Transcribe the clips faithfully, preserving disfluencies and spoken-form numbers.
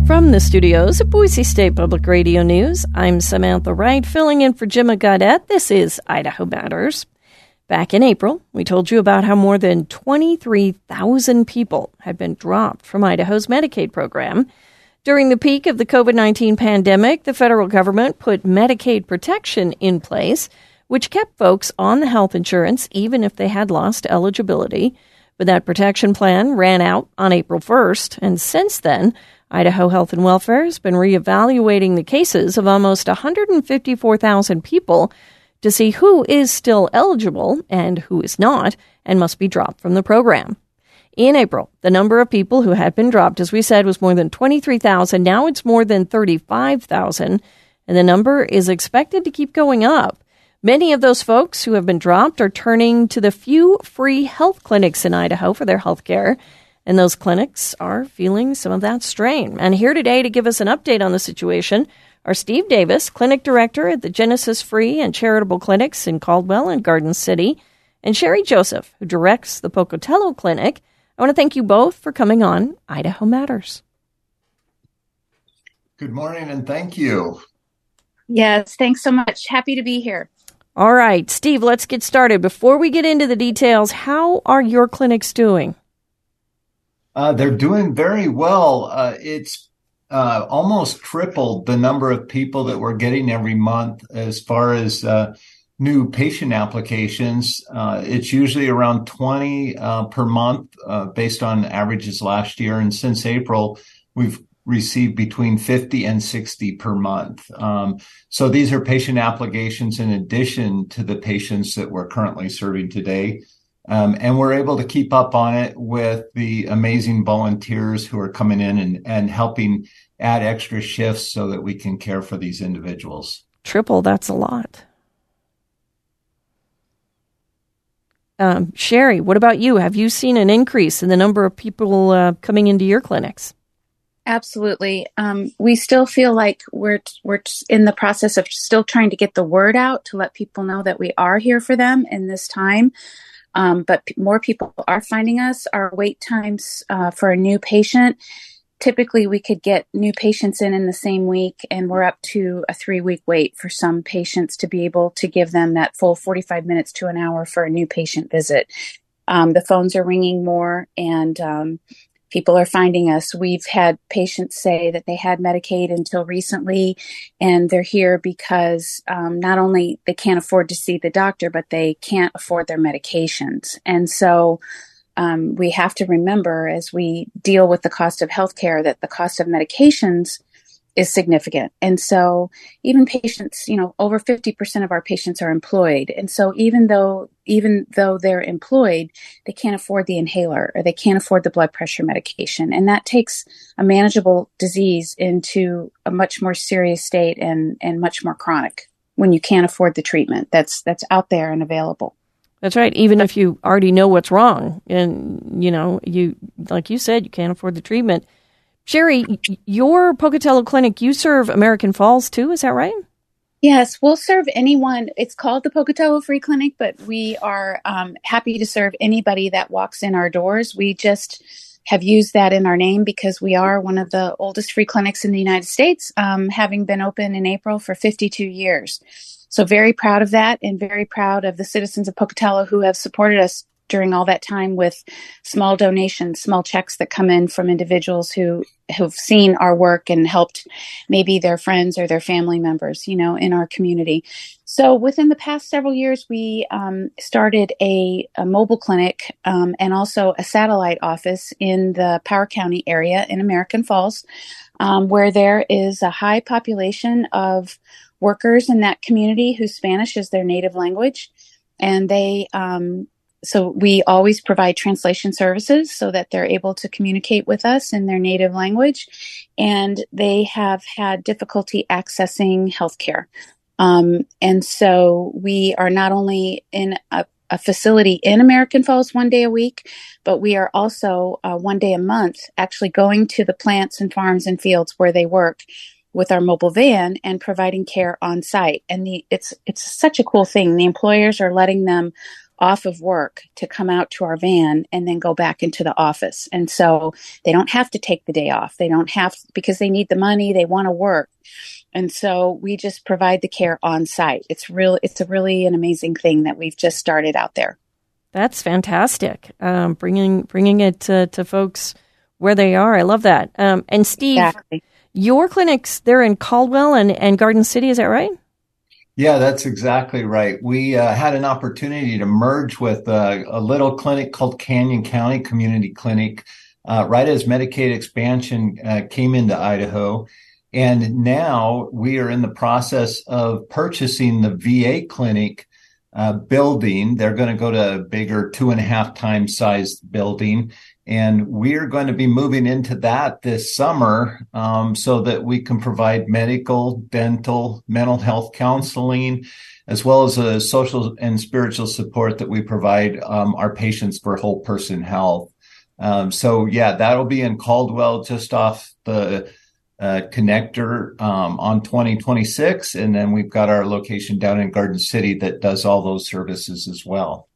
From the studios of Boise State Public Radio News, I'm Samantha Wright, filling in for Jim Gaudette. This is Idaho Matters. Back in April, we told you about how more than twenty-three thousand people had been dropped from Idaho's Medicaid program. During the peak of the covid nineteen pandemic, the federal government put Medicaid protection in place, which kept folks on the health insurance even if they had lost eligibility. But that protection plan ran out on April first, and since then, Idaho Health and Welfare has been reevaluating the cases of almost one hundred fifty-four thousand people to see who is still eligible and who is not and must be dropped from the program. In April, the number of people who had been dropped, as we said, was more than twenty-three thousand. Now it's more than thirty-five thousand, and the number is expected to keep going up. Many of those folks who have been dropped are turning to the few free health clinics in Idaho for their health care, and those clinics are feeling some of that strain. And here today to give us an update on the situation are Steve Davis, clinic director at the Genesis Free and Charitable Clinics in Caldwell and Garden City, and Sherry Joseph, who directs the Pocatello Clinic. I want to thank you both for coming on Idaho Matters. Good morning, and thank you. Yes, thanks so much. Happy to be here. All right, Steve, let's get started. Before we get into the details, how are your clinics doing? Uh, they're doing very well. Uh, it's uh, almost tripled the number of people that we're getting every month as far as uh, new patient applications. Uh, it's usually around twenty uh, per month uh, based on averages last year. And since April, we've received between fifty and sixty per month. Um, so these are patient applications in addition to the patients that we're currently serving today. Um, and we're able to keep up on it with the amazing volunteers who are coming in and, and helping add extra shifts so that we can care for these individuals. Triple, that's a lot. Um, Sherry, what about you? Have you seen an increase in the number of people uh, coming into your clinics? Absolutely. Um, we still feel like we're we're in the process of still trying to get the word out to let people know that we are here for them in this time. Um, but p- more people are finding us. Our wait times uh, for a new patient, typically we could get new patients in in the same week, and we're up to a three-week wait for some patients to be able to give them that full forty-five minutes to an hour for a new patient visit. Um, the phones are ringing more, and um, people are finding us. We've had patients say that they had Medicaid until recently, and they're here because um, not only they can't afford to see the doctor, but they can't afford their medications. And so um, we have to remember as we deal with the cost of healthcare that the cost of medications is significant. And so even patients, you know, over fifty percent of our patients are employed. And so even though, even though they're employed, they can't afford the inhaler or they can't afford the blood pressure medication. And that takes a manageable disease into a much more serious state and, and much more chronic when you can't afford the treatment that's, that's out there and available. That's right. Even if you already know what's wrong and, you know, you, like you said, you can't afford the treatment. Sherry, your Pocatello Clinic, you serve American Falls too, is that right? Yes, we'll serve anyone. It's called the Pocatello Free Clinic, but we are um, happy to serve anybody that walks in our doors. We just have used that in our name because we are one of the oldest free clinics in the United States, um, having been open in April for fifty-two years. So very proud of that and very proud of the citizens of Pocatello who have supported us during all that time with small donations, small checks that come in from individuals who have seen our work and helped maybe their friends or their family members, you know, in our community. So within the past several years, we um, started a, a mobile clinic um, and also a satellite office in the Power County area in American Falls, um, where there is a high population of workers in that community whose Spanish is their native language. And they, um, So we always provide translation services so that they're able to communicate with us in their native language. And they have had difficulty accessing healthcare. Um, and so we are not only in a, a facility in American Falls one day a week, but we are also uh, one day a month actually going to the plants and farms and fields where they work with our mobile van and providing care on site. And the, it's it's such a cool thing. The employers are letting them off of work to come out to our van and then go back into the office. And so they don't have to take the day off. They don't have, because they need the money, they want to work. And so we just provide the care on site. It's real. It's a really an amazing thing that we've just started out there. That's fantastic. Um, bringing bringing it to, to folks where they are. I love that. Um, and Steve, exactly. Your clinics, they're in Caldwell and, and Garden City. Is that right? Yeah, that's exactly right. We uh, had an opportunity to merge with uh, a little clinic called Canyon County Community Clinic uh, right as Medicaid expansion uh, came into Idaho. And now we are in the process of purchasing the V A clinic uh, building. They're going to go to a bigger two and a half times sized building. And we're going to be moving into that this summer um, so that we can provide medical, dental, mental health counseling, as well as a social and spiritual support that we provide um, our patients for whole person health. Um, so, yeah, that'll be in Caldwell, just off the uh, connector um, on twenty twenty-six. And then we've got our location down in Garden City that does all those services as well.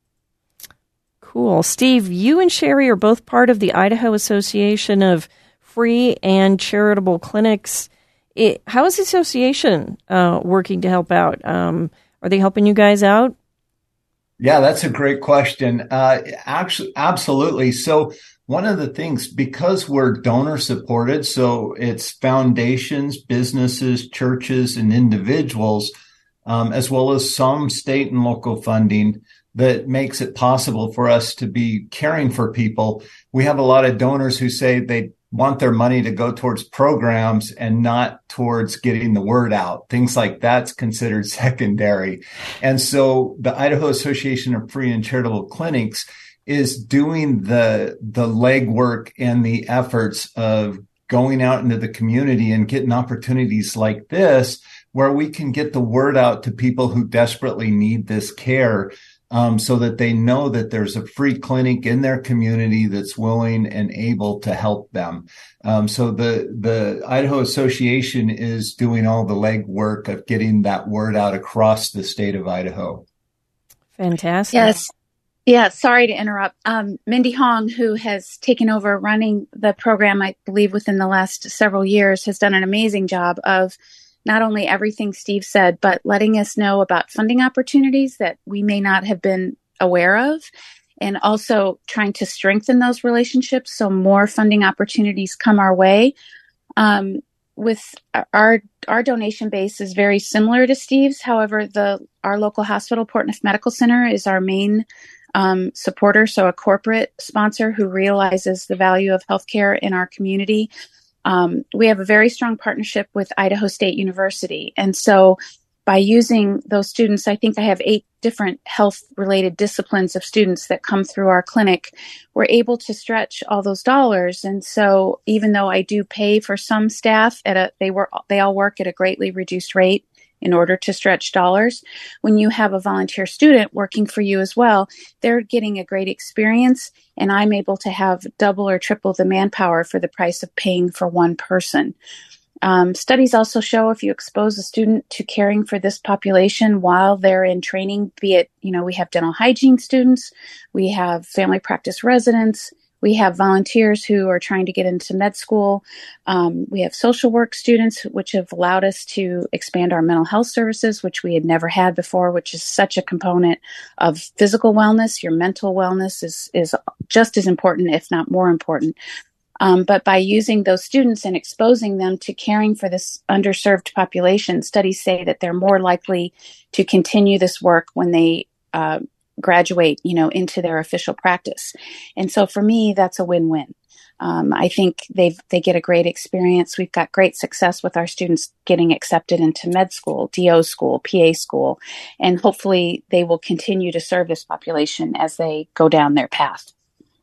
Cool. Steve, you and Sherry are both part of the Idaho Association of Free and Charitable Clinics. It, how is the association uh, working to help out? Um, are they helping you guys out? Yeah, that's a great question. Uh, actually, absolutely. So one of the things, because we're donor supported, so it's foundations, businesses, churches, and individuals, um, as well as some state and local funding, that makes it possible for us to be caring for people. We have a lot of donors who say they want their money to go towards programs and not towards getting the word out. Things like that's considered secondary. And so the Idaho Association of Free and Charitable Clinics is doing the, the legwork and the efforts of going out into the community and getting opportunities like this, where we can get the word out to people who desperately need this care. Um, so that they know that there's a free clinic in their community that's willing and able to help them. Um, so the the Idaho Association is doing all the legwork of getting that word out across the state of Idaho. Fantastic. Yes. Yeah, sorry to interrupt. Um, Mindy Hong, who has taken over running the program, I believe within the last several years, has done an amazing job of not only everything Steve said, but letting us know about funding opportunities that we may not have been aware of, and also trying to strengthen those relationships so more funding opportunities come our way. Um, with our our donation base is very similar to Steve's. However, the our local hospital, Portneuf Medical Center, is our main um, supporter, so a corporate sponsor who realizes the value of healthcare in our community. Um, we have a very strong partnership with Idaho State University. And so by using those students, I think I have eight different health-related disciplines of students that come through our clinic. We're able to stretch all those dollars. And so even though I do pay for some staff, at a they work, they all work at a greatly reduced rate in order to stretch dollars. When you have a volunteer student working for you as well, they're getting a great experience, and I'm able to have double or triple the manpower for the price of paying for one person. Um, studies also show if you expose a student to caring for this population while they're in training, be it, you know, we have dental hygiene students, we have family practice residents, we have volunteers who are trying to get into med school. Um, we have social work students, which have allowed us to expand our mental health services, which we had never had before, which is such a component of physical wellness. Your mental wellness is, is just as important, if not more important. Um, but by using those students and exposing them to caring for this underserved population, studies say that they're more likely to continue this work when they uh, graduate, you know, into their official practice. And so for me, that's a win-win. Um, I think they've, they get a great experience. We've got great success with our students getting accepted into med school, D O school, P A school, and hopefully they will continue to serve this population as they go down their path.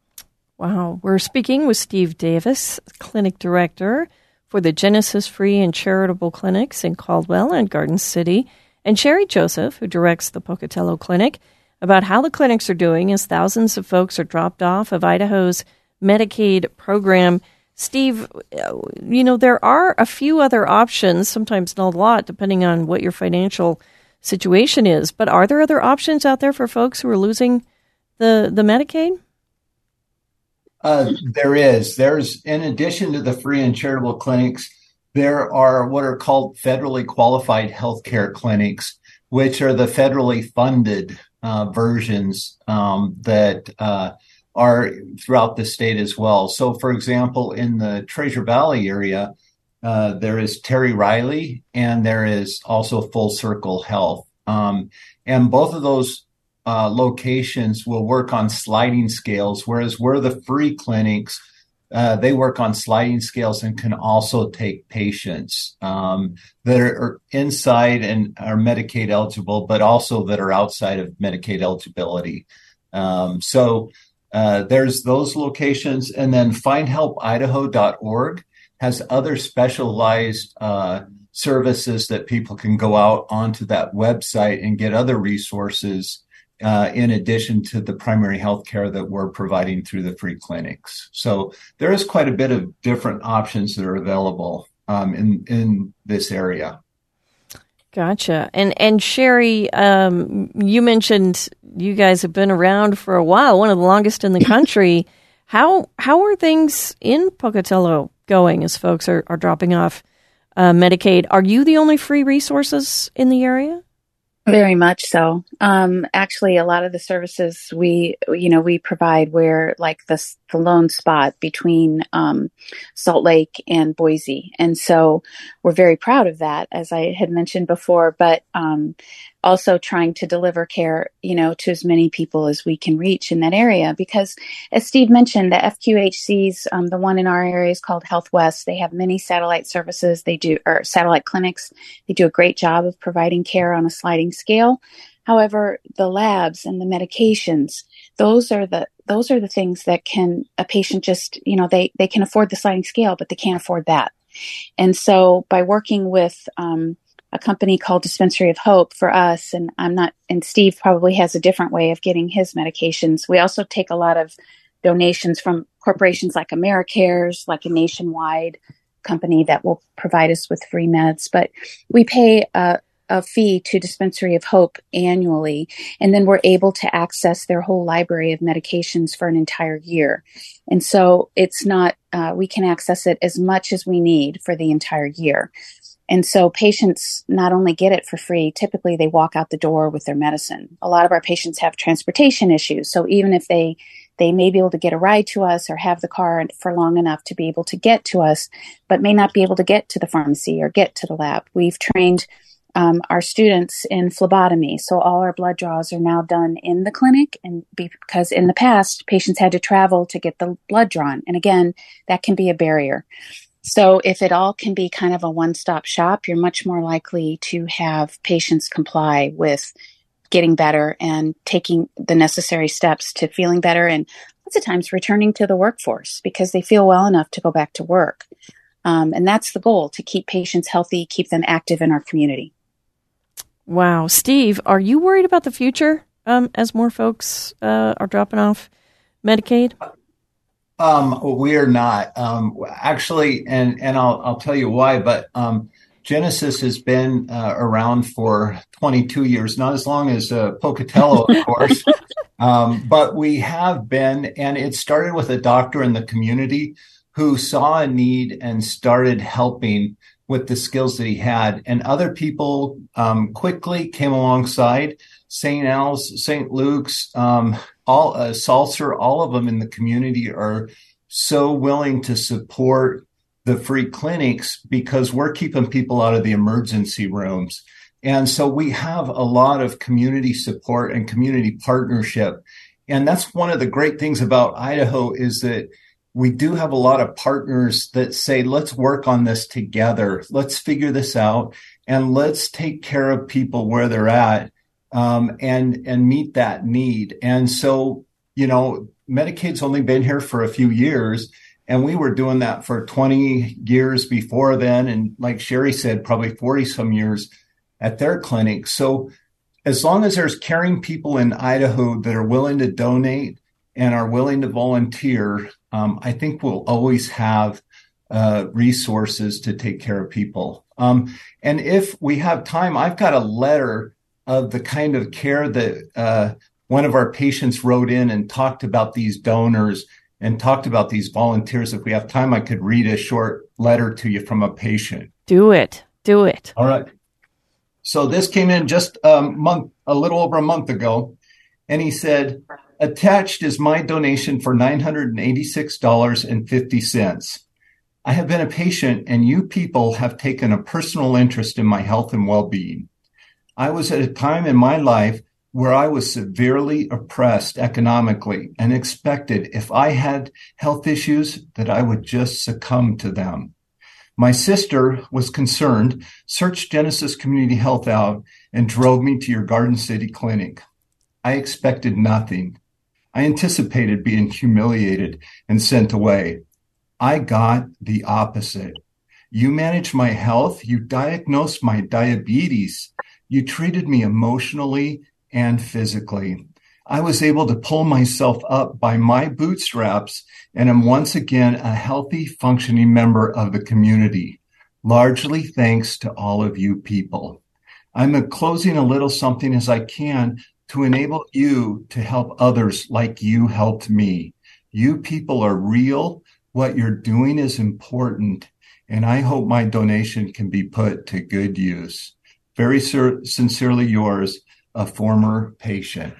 Wow. We're speaking with Steve Davis, Clinic Director for the Genesis Free and Charitable Clinics in Caldwell and Garden City, and Sherry Joseph, who directs the Pocatello Clinic, about how the clinics are doing as thousands of folks are dropped off of Idaho's Medicaid program. Steve, you know, there are a few other options, sometimes not a lot, depending on what your financial situation is. But are there other options out there for folks who are losing the, the Medicaid? Uh, there is. There's, in addition to the free and charitable clinics, there are what are called federally qualified healthcare clinics, which are the federally funded uh, versions um, that uh, are throughout the state as well. So, for example, in the Treasure Valley area, uh, there is Terry Riley, and there is also Full Circle Health. Um, and both of those uh, locations will work on sliding scales, whereas we're the free clinics. Uh, they work on sliding scales and can also take patients um, that are, are inside and are Medicaid eligible, but also that are outside of Medicaid eligibility. Um, so uh, there's those locations. And then find help idaho dot org has other specialized uh, services that people can go out onto that website and get other resources Uh, in addition to the primary health care that we're providing through the free clinics. So there is quite a bit of different options that are available um, in, in this area. Gotcha. And and Sherry, um, you mentioned you guys have been around for a while, one of the longest in the country. how how are things in Pocatello going as folks are, are dropping off uh, Medicaid? Are you the only free resources in the area? Very much so. Um, actually, a lot of the services we, you know, we provide where like the, the lone spot between um, Salt Lake and Boise. And so we're very proud of that, as I had mentioned before, but um, also trying to deliver care, you know, to as many people as we can reach in that area. Because as Steve mentioned, the F Q H Cs, um, the one in our area is called Health West. They have many satellite services. They do, or satellite clinics. They do a great job of providing care on a sliding scale. However, the labs and the medications, those are the, those are the things that can, a patient just, you know, they, they can afford the sliding scale, but they can't afford that. And so by working with, um, a company called Dispensary of Hope for us, and I'm not, and Steve probably has a different way of getting his medications. We also take a lot of donations from corporations like AmeriCares, like a nationwide company that will provide us with free meds. But we pay a, a fee to Dispensary of Hope annually, and then we're able to access their whole library of medications for an entire year. And so it's not, uh, we can access it as much as we need for the entire year. And so patients not only get it for free, typically they walk out the door with their medicine. A lot of our patients have transportation issues. So even if they, they may be able to get a ride to us or have the car for long enough to be able to get to us, but may not be able to get to the pharmacy or get to the lab. We've trained um, our students in phlebotomy. So all our blood draws are now done in the clinic, and because in the past, patients had to travel to get the blood drawn. And again, that can be a barrier. So if it all can be kind of a one-stop shop, you're much more likely to have patients comply with getting better and taking the necessary steps to feeling better, and lots of times returning to the workforce because they feel well enough to go back to work. Um, and that's the goal, to keep patients healthy, keep them active in our community. Wow. Steve, are you worried about the future um, as more folks uh, are dropping off Medicaid? Um, we are not um, actually, and and I'll I'll tell you why. But um, Genesis has been uh, around for twenty-two years, not as long as uh, Pocatello, of course, um, but we have been, and it started with a doctor in the community who saw a need and started helping with the skills that he had, and other people um, quickly came alongside. Saint Al's, Saint Luke's, um, all uh, Salzer, all of them in the community are so willing to support the free clinics because we're keeping people out of the emergency rooms. And so we have a lot of community support and community partnership. And that's one of the great things about Idaho is that we do have a lot of partners that say, let's work on this together. Let's figure this out and let's take care of people where they're at. Um, and, and meet that need. And so, you know, Medicaid's only been here for a few years, and we were doing that for twenty years before then. And like Sherry said, probably forty some years at their clinic. So as long as there's caring people in Idaho that are willing to donate and are willing to volunteer, um, I think we'll always have uh, resources to take care of people. Um, and if we have time, I've got a letter of the kind of care that uh, one of our patients wrote in and talked about these donors and talked about these volunteers. If we have time, I could read a short letter to you from a patient. Do it. Do it. All right. So this came in just a month, a little over a month ago. And he said, attached is my donation for nine hundred eighty-six dollars and fifty cents. I have been a patient, and you people have taken a personal interest in my health and well-being. I was at a time in my life where I was severely oppressed economically and expected if I had health issues that I would just succumb to them. My sister was concerned, searched Genesis Community Health out, and drove me to your Garden City clinic. I expected nothing. I anticipated being humiliated and sent away. I got the opposite. You managed my health. You diagnosed my diabetes. You treated me emotionally and physically. I was able to pull myself up by my bootstraps and am once again a healthy, functioning member of the community, largely thanks to all of you people. I'm closing a little something as I can to enable you to help others like you helped me. You people are real. What you're doing is important, and I hope my donation can be put to good use. Very sur- sincerely yours, a former patient.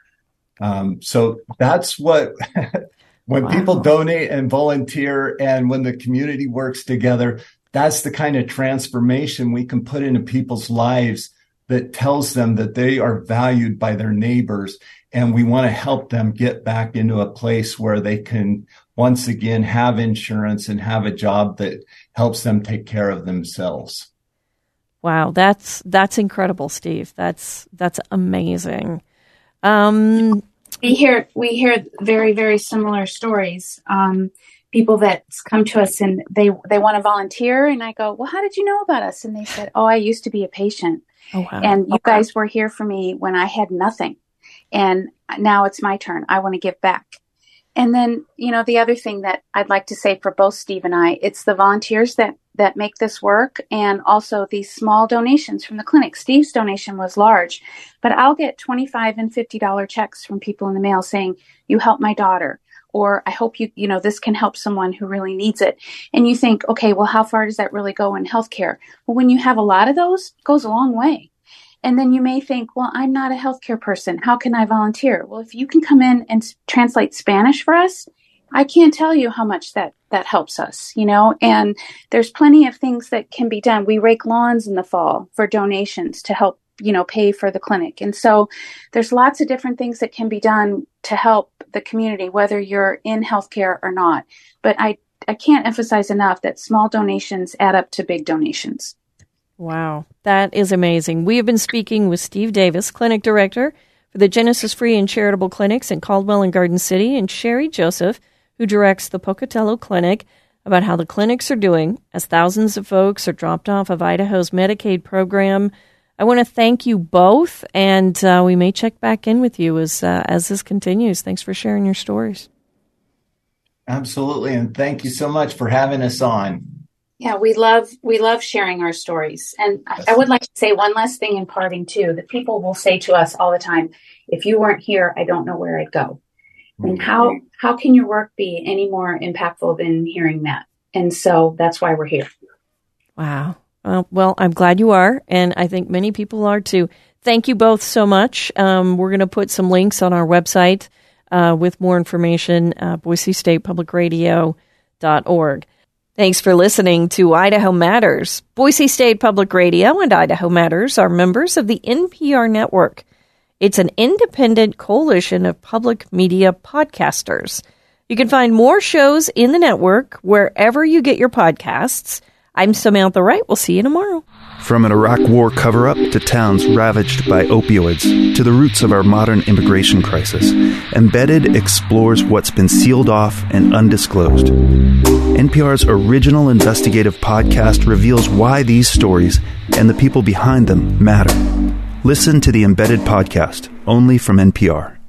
Um, so that's what, when wow. people donate and volunteer and when the community works together, that's the kind of transformation we can put into people's lives that tells them that they are valued by their neighbors. And we want to help them get back into a place where they can once again have insurance and have a job that helps them take care of themselves. Wow, that's that's incredible, Steve. That's that's amazing. Um, we hear we hear very very similar stories. Um, people that come to us and they they want to volunteer, and I go, well, how did you know about us? And they said, oh, I used to be a patient, oh, wow. and you guys were here for me when I had nothing, and now it's my turn. I want to give back. And then, you know, the other thing that I'd like to say for both Steve and I, it's the volunteers that, that make this work, and also these small donations from the clinic. Steve's donation was large, but I'll get twenty-five and fifty dollars checks from people in the mail saying, you helped my daughter, or I hope you, you know, this can help someone who really needs it. And you think, okay, well, how far does that really go in healthcare? Well, when you have a lot of those, it goes a long way. And then you may think, well, I'm not a healthcare person. How can I volunteer? Well, if you can come in and s- translate Spanish for us, I can't tell you how much that, that helps us, you know, and there's plenty of things that can be done. We rake lawns in the fall for donations to help, you know, pay for the clinic. And so there's lots of different things that can be done to help the community, whether you're in healthcare or not. But I, I can't emphasize enough that small donations add up to big donations. Wow, that is amazing. We have been speaking with Steve Davis, Clinic Director for the Genesis Free and Charitable Clinics in Caldwell and Garden City, and Sherry Joseph, who directs the Pocatello Clinic, about how the clinics are doing as thousands of folks are dropped off of Idaho's Medicaid program. I want to thank you both, and uh, we may check back in with you as uh, as this continues. Thanks for sharing your stories. Absolutely, and thank you so much for having us on. Yeah, we love we love sharing our stories. And I, I would like to say one last thing in parting, too, that people will say to us all the time, if you weren't here, I don't know where I'd go. Mm-hmm. And how, how can your work be any more impactful than hearing that? And so that's why we're here. Wow. Uh, well, I'm glad you are, and I think many people are, too. Thank you both so much. Um, we're going to put some links on our website uh, with more information, uh, Boise State Public Radio dot org. Thanks for listening to Idaho Matters. Boise State Public Radio and Idaho Matters are members of the N P R network. It's an independent coalition of public media podcasters. You can find more shows in the network wherever you get your podcasts. I'm Samantha Wright. We'll see you tomorrow. From an Iraq War cover-up to towns ravaged by opioids to the roots of our modern immigration crisis, Embedded explores what's been sealed off and undisclosed. N P R's original investigative podcast reveals why these stories and the people behind them matter. Listen to the Embedded podcast, only from N P R.